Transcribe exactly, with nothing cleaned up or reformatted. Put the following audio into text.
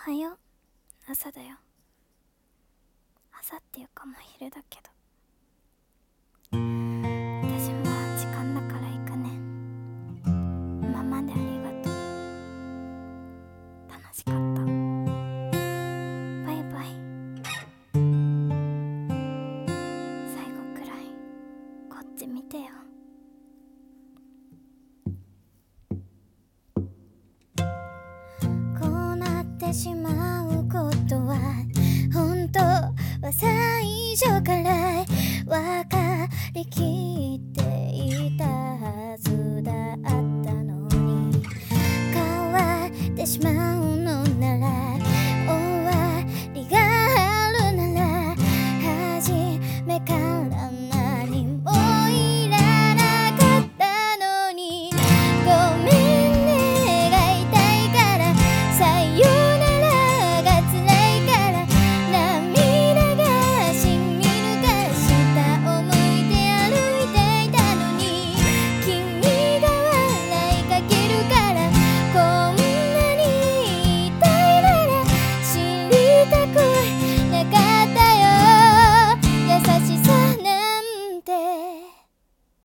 はよう、朝だよ。朝っていうかもう昼だけど、私もう時間だから行くね。今までありがとう。楽しかった。バイバイ。最後くらいこっち見てよ。こうなってしまうことは本当は最初から分かりきっていたはずだったのに、変わってしまう